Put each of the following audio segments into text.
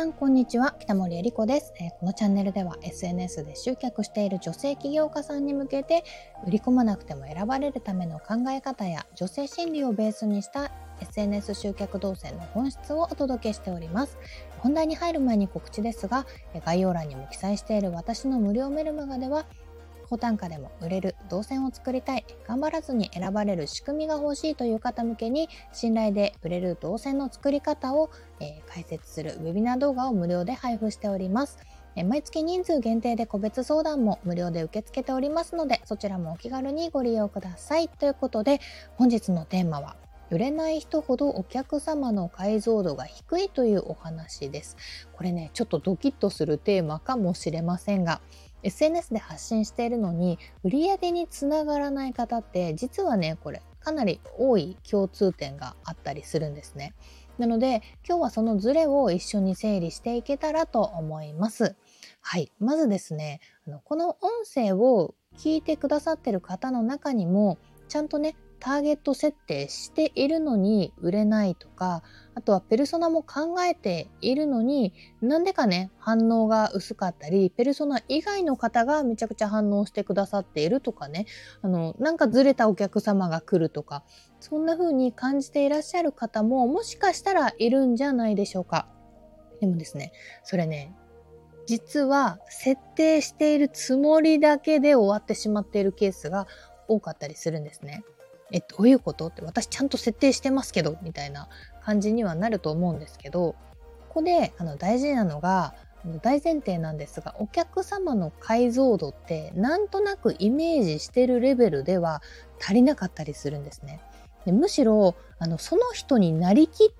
さんこんにちは、北森恵理子です。このチャンネルでは SNS で集客している女性起業家さんに向けて、売り込まなくても選ばれるための考え方や女性心理をベースにした SNS 集客動線の本質をお届けしております。本題に入る前に告知ですが、概要欄にも記載している私の無料メルマガでは、高単価でも売れる動線を作りたい、頑張らずに選ばれる仕組みが欲しいという方向けに、信頼で売れる動線の作り方を、解説するウェビナー動画を無料で配布しております。毎月人数限定で個別相談も無料で受け付けておりますので、そちらもお気軽にご利用ください。ということで、本日のテーマは売れない人ほどお客様の解像度が低いというお話です。これね、ちょっとドキッとするテーマかもしれませんが、SNS で発信しているのに売り上げにつながらない方って実はね、これかなり多い共通点があったりするんですね。なので今日はそのズレを一緒に整理していけたらと思います。はい、まずですね、この音声を聞いてくださってる方の中にもちゃんとね、ターゲット設定しているのに売れないとか、あとはペルソナも考えているのになんでかね、反応が薄かったり、ペルソナ以外の方がめちゃくちゃ反応してくださっているとかね、なんかずれたお客様が来るとか、そんな風に感じていらっしゃる方ももしかしたらいるんじゃないでしょうか。でもですね、それね、実は設定しているつもりだけで終わってしまっているケースが多かったりするんですね。どういうことって、私ちゃんと設定してますけどみたいな感じにはなると思うんですけど、ここで大事なのが、大前提なんですが、お客様の解像度ってなんとなくイメージしてるレベルでは足りなかったりするんですね。でむしろその人になりきって、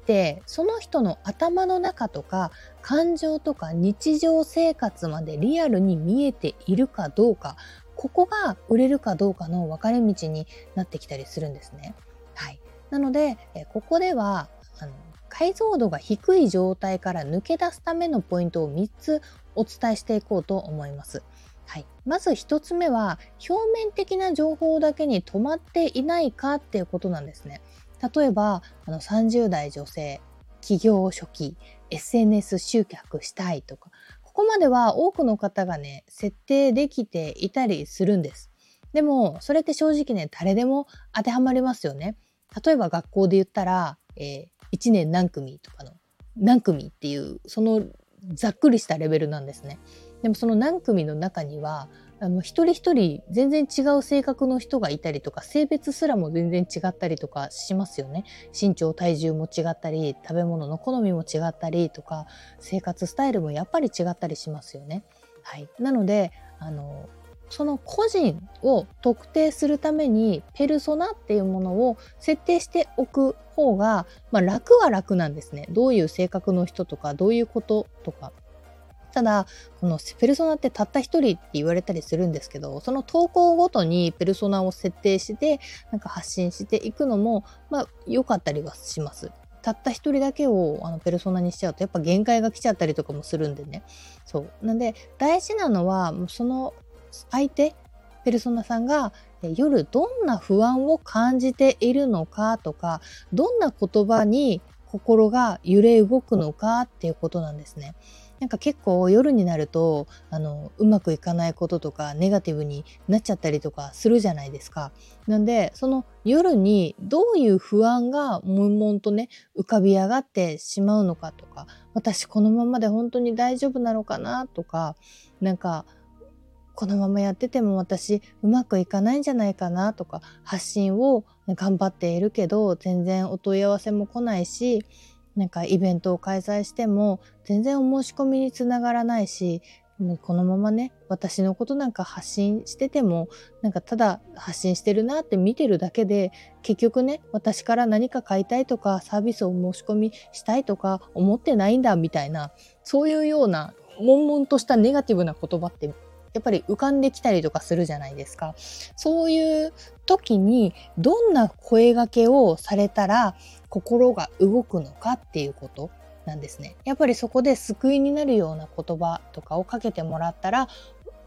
その人の頭の中とか感情とか日常生活までリアルに見えているかどうか、ここが売れるかどうかの分かれ道になってきたりするんですね。はい。なので、ここでは解像度が低い状態から抜け出すためのポイントを3つお伝えしていこうと思います。はい、まず1つ目は、表面的な情報だけに止まっていないかっていうことなんですね。例えば30代女性、起業初期、SNS 集客したいとか、ここまでは多くの方がね、設定できていたりするんです。でもそれって正直ね、誰でも当てはまりますよね。例えば学校で言ったら、1年何組とかの何組っていう、そのざっくりしたレベルなんですね。でもその何組の中には一人一人全然違う性格の人がいたりとか、性別すらも全然違ったりとかしますよね。身長体重も違ったり、食べ物の好みも違ったりとか、生活スタイルもやっぱり違ったりしますよね。はい、なのでその個人を特定するためにペルソナっていうものを設定しておく方が、楽は楽なんですね。どういう性格の人とか、どういうこととか。ただこのペルソナってたった一人って言われたりするんですけど、その投稿ごとにペルソナを設定してなんか発信していくのも良かったりはします。たった一人だけをペルソナにしちゃうとやっぱ限界が来ちゃったりとかもするんでね。そうなんで、大事なのはその相手ペルソナさんが夜どんな不安を感じているのかとか、どんな言葉に心が揺れ動くのかっていうことなんですね。なんか結構夜になるとうまくいかないこととかネガティブになっちゃったりとかするじゃないですか。なんでその夜にどういう不安が悶々とね浮かび上がってしまうのかとか、私このままで本当に大丈夫なのかなとか、なんかこのままやってても私うまくいかないんじゃないかなとか、発信を頑張っているけど全然お問い合わせも来ないし、なんかイベントを開催しても全然お申し込みにつながらないし、このままね私のことなんか発信しててもなんかただ発信してるなって見てるだけで、結局ね私から何か買いたいとかサービスを申し込みしたいとか思ってないんだみたいな、そういうような悶々としたネガティブな言葉ってやっぱり浮かんできたりとかするじゃないですか。そういう時にどんな声掛けをされたら心が動くのかっていうことなんですね。やっぱりそこで救いになるような言葉とかをかけてもらったら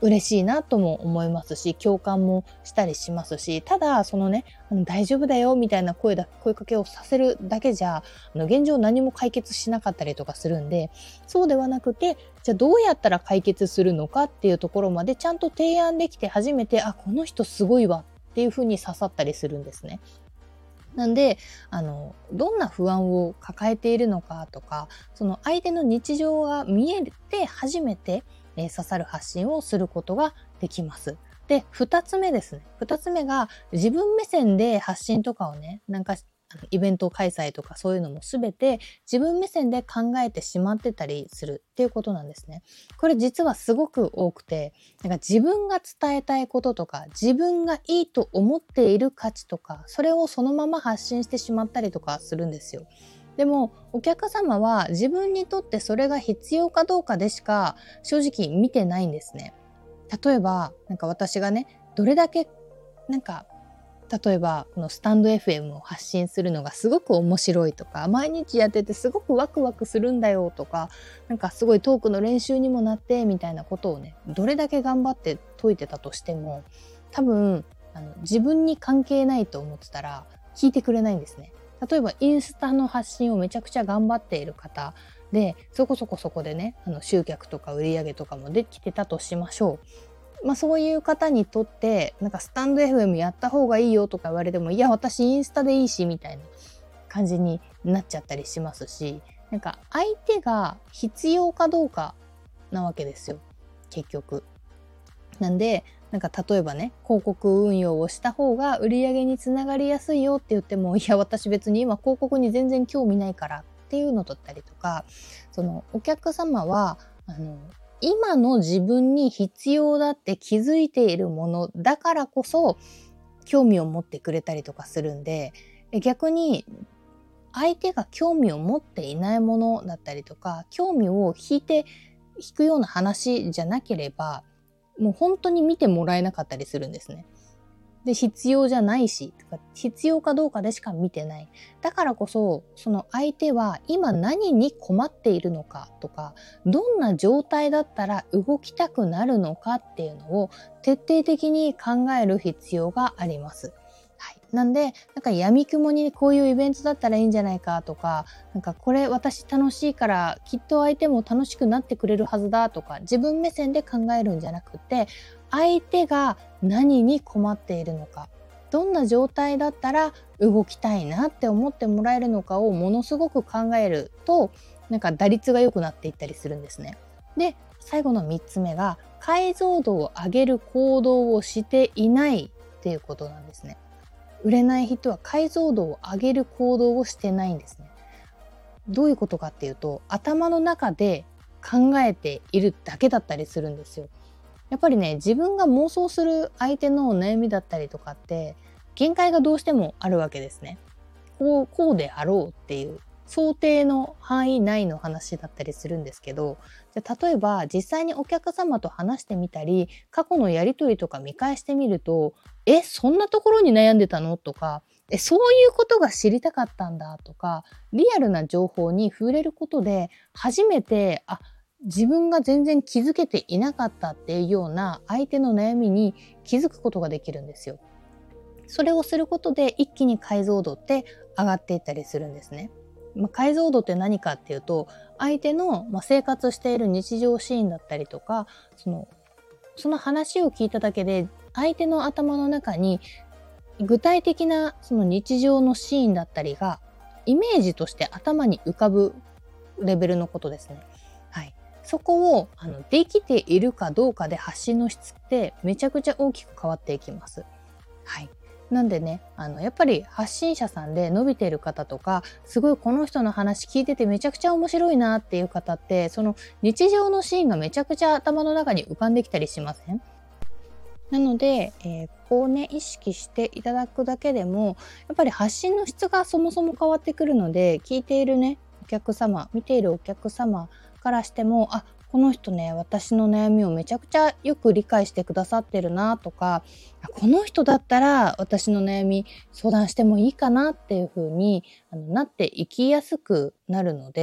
嬉しいなとも思いますし、共感もしたりしますし、ただそのね、大丈夫だよみたいな声かけをさせるだけじゃ、現状何も解決しなかったりとかするんで、そうではなくて、じゃあどうやったら解決するのかっていうところまでちゃんと提案できて初めて、あ、この人すごいわっていうふうに刺さったりするんですね。なんで、どんな不安を抱えているのかとか、その相手の日常が見えて初めて、刺さる発信をすることができます。で、二つ目ですね。二つ目が自分目線で発信とかをね、なんかイベント開催とかそういうのもすべて自分目線で考えてしまってたりするっていうことなんですね。これ実はすごく多くて、なんか自分が伝えたいこととか、自分がいいと思っている価値とか、それをそのまま発信してしまったりとかするんですよ。でもお客様は自分にとってそれが必要かどうかでしか正直見てないんですね。例えばなんか私がね、どれだけなんか例えばこのスタンド FM を発信するのがすごく面白いとか、毎日やっててすごくワクワクするんだよとか、なんかすごいトークの練習にもなってみたいなことをね、どれだけ頑張って解いてたとしても、多分自分に関係ないと思ってたら聞いてくれないんですね。例えばインスタの発信をめちゃくちゃ頑張っている方で、そこでね、集客とか売り上げとかもできてたとしましょう。そういう方にとってなんかスタンド FM やった方がいいよとか言われても、いや私インスタでいいしみたいな感じになっちゃったりしますし、なんか相手が必要かどうかなわけですよ、結局。なんでなんか例えばね、広告運用をした方が売り上げにつながりやすいよって言っても、いや私別に今広告に全然興味ないからっていうのだったりとか、そのお客様は今の自分に必要だって気づいているものだからこそ興味を持ってくれたりとかするんで、逆に相手が興味を持っていないものだったりとか、興味を引くような話じゃなければ、もう本当に見てもらえなかったりするんですね。で、必要じゃないし、とか必要かどうかでしか見てない。だからこそ、その相手は今何に困っているのかとか、どんな状態だったら動きたくなるのかっていうのを徹底的に考える必要があります。はい。なんで、なんか闇雲にこういうイベントだったらいいんじゃないかとか、なんかこれ私楽しいからきっと相手も楽しくなってくれるはずだとか、自分目線で考えるんじゃなくて、相手が何に困っているのか、どんな状態だったら動きたいなって思ってもらえるのかをものすごく考えると、なんか打率が良くなっていったりするんですね。で、最後の3つ目が解像度を上げる行動をしていないっていうことなんですね。売れない人は解像度を上げる行動をしてないんですね。どういうことかっていうと、頭の中で考えているだけだったりするんですよ。やっぱりね、自分が妄想する相手の悩みだったりとかって限界がどうしてもあるわけですね。こうであろうっていう想定の範囲内の話だったりするんですけど、じゃ例えば実際にお客様と話してみたり、過去のやり取りとか見返してみると、そんなところに悩んでたのとか、そういうことが知りたかったんだとか、リアルな情報に触れることで初めて、自分が全然気づけていなかったっていうような相手の悩みに気づくことができるんですよ。それをすることで一気に解像度って上がっていったりするんですね。解像度って何かっていうと、相手の生活している日常シーンだったりとか、その話を聞いただけで相手の頭の中に具体的なその日常のシーンだったりがイメージとして頭に浮かぶレベルのことですね。はい。そこをできているかどうかで発信の質ってめちゃくちゃ大きく変わっていきます。はい。なんでね、やっぱり発信者さんで伸びている方とか、すごいこの人の話聞いててめちゃくちゃ面白いなっていう方って、その日常のシーンがめちゃくちゃ頭の中に浮かんできたりしません？なので、ここをね、意識していただくだけでも、やっぱり発信の質がそもそも変わってくるので、聞いているね、お客様、見ているお客様からしても、この人ね、私の悩みをめちゃくちゃよく理解してくださってるなとか、この人だったら私の悩み相談してもいいかなっていう風になっていきやすくなるので、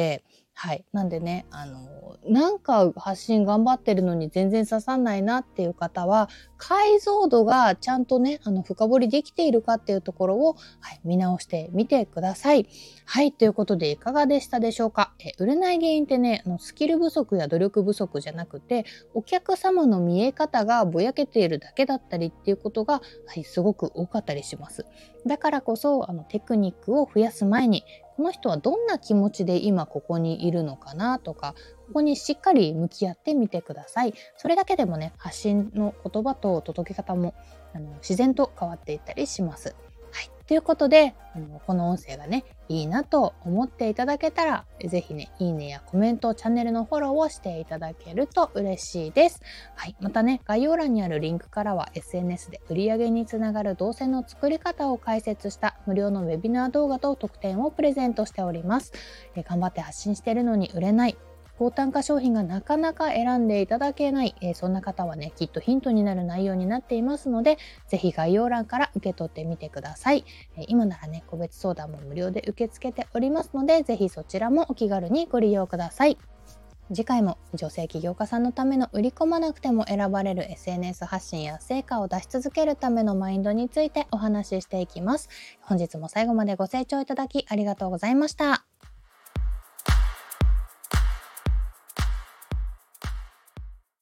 はい。なんでね、なんか発信頑張ってるのに全然刺さんないなっていう方は、解像度がちゃんとね、深掘りできているかっていうところを、はい、見直してみてください。はい。ということで、いかがでしたでしょうか？売れない原因ってね、スキル不足や努力不足じゃなくて、お客様の見え方がぼやけているだけだったりっていうことが、はい、すごく多かったりします。だからこそ、テクニックを増やす前に、この人はどんな気持ちで今ここにいるのかなとか、ここにしっかり向き合ってみてください。それだけでもね、発信の言葉と届け方も自然と変わっていったりします。はい。ということで、この音声がね、いいなと思っていただけたら、ぜひね、いいねやコメント、チャンネルのフォローをしていただけると嬉しいです。はい。またね、概要欄にあるリンクからは SNS で売り上げにつながる動線の作り方を解説した無料のウェビナー動画と特典をプレゼントしております。頑張って発信しているのに売れない。高単価商品がなかなか選んでいただけない、そんな方はね、きっとヒントになる内容になっていますので、ぜひ概要欄から受け取ってみてください。今ならね、個別相談も無料で受け付けておりますので、ぜひそちらもお気軽にご利用ください。次回も女性起業家さんのための売り込まなくても選ばれる SNS 発信や成果を出し続けるためのマインドについてお話ししていきます。本日も最後までご清聴いただきありがとうございました。